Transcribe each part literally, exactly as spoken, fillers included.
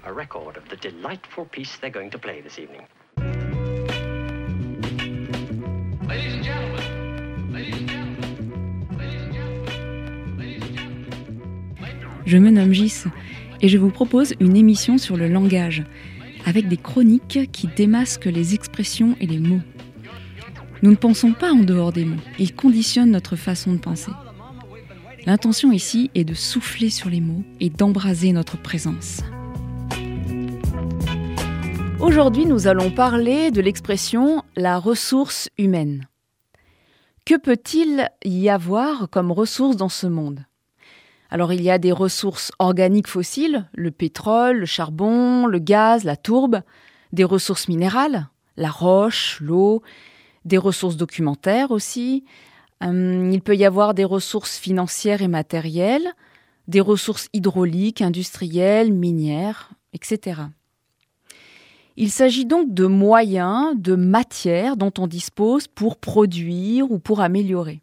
a record of the delightful piece they're going to play this evening. Ladies and gentlemen, ladies and gentlemen, ladies and gentlemen, ladies and gentlemen. Je me nomme Gis et je vous propose une émission sur le langage, avec des chroniques qui démasquent les expressions et les mots. Nous ne pensons pas en dehors des mots, ils conditionnent notre façon de penser. L'intention ici est de souffler sur les mots et d'embraser notre présence. Aujourd'hui, nous allons parler de l'expression « la ressource humaine ». Que peut-il y avoir comme ressources dans ce monde ? Alors, il y a des ressources organiques fossiles, le pétrole, le charbon, le gaz, la tourbe, des ressources minérales, la roche, l'eau, des ressources documentaires aussi. Hum, il peut y avoir des ressources financières et matérielles, des ressources hydrauliques, industrielles, minières, et cetera. Il s'agit donc de moyens, de matières dont on dispose pour produire ou pour améliorer.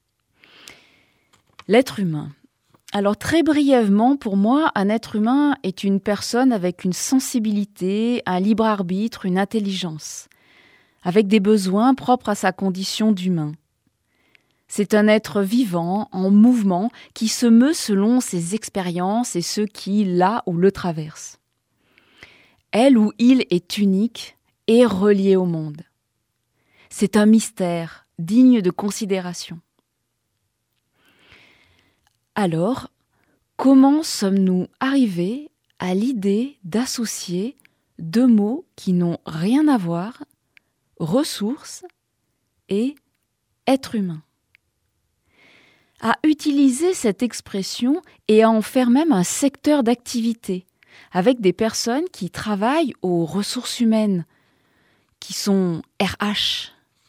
L'être humain. Alors très brièvement, pour moi, un être humain est une personne avec une sensibilité, un libre arbitre, une intelligence, avec des besoins propres à sa condition d'humain. C'est un être vivant, en mouvement, qui se meut selon ses expériences et ceux qui, là ou le traversent. Elle ou il est unique et relié au monde. C'est un mystère digne de considération. Alors, comment sommes-nous arrivés à l'idée d'associer deux mots qui n'ont rien à voir, ressources et être humain ? À utiliser cette expression et à en faire même un secteur d'activité, avec des personnes qui travaillent aux ressources humaines, qui sont R H.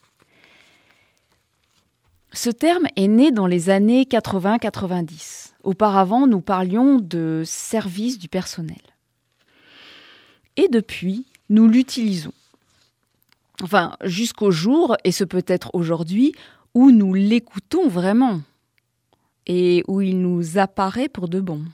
Ce terme est né dans les années quatre-vingts quatre-vingt-dix. Auparavant, nous parlions de service du personnel. Et depuis, nous l'utilisons. Enfin, jusqu'au jour, et ce peut être aujourd'hui, où nous l'écoutons vraiment et où il nous apparaît pour de bon.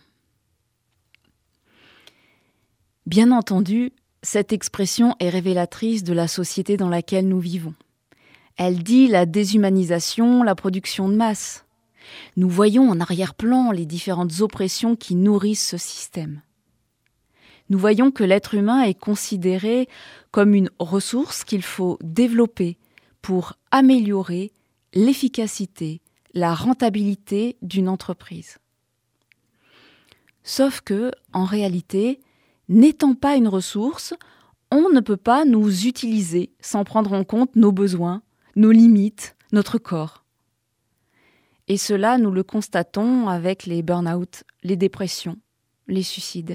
Bien entendu, cette expression est révélatrice de la société dans laquelle nous vivons. Elle dit la déshumanisation, la production de masse. Nous voyons en arrière-plan les différentes oppressions qui nourrissent ce système. Nous voyons que l'être humain est considéré comme une ressource qu'il faut développer pour améliorer l'efficacité, la rentabilité d'une entreprise. Sauf que, en réalité, n'étant pas une ressource, on ne peut pas nous utiliser sans prendre en compte nos besoins, nos limites, notre corps. Et cela, nous le constatons avec les burn-out, les dépressions, les suicides.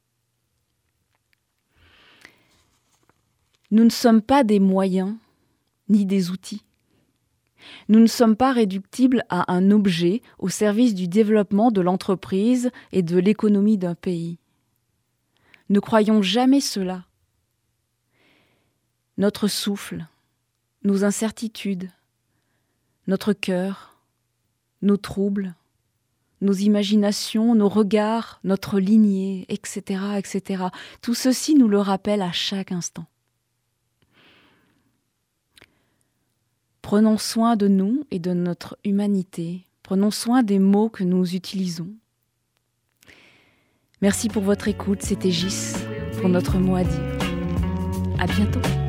Nous ne sommes pas des moyens, ni des outils. Nous ne sommes pas réductibles à un objet au service du développement de l'entreprise et de l'économie d'un pays. Ne croyons jamais cela. Notre souffle, nos incertitudes, notre cœur, nos troubles, nos imaginations, nos regards, notre lignée, et cetera, et cetera. Tout ceci nous le rappelle à chaque instant. Prenons soin de nous et de notre humanité. Prenons soin des mots que nous utilisons. Merci pour votre écoute. C'était Gis pour notre mot à dire. À bientôt.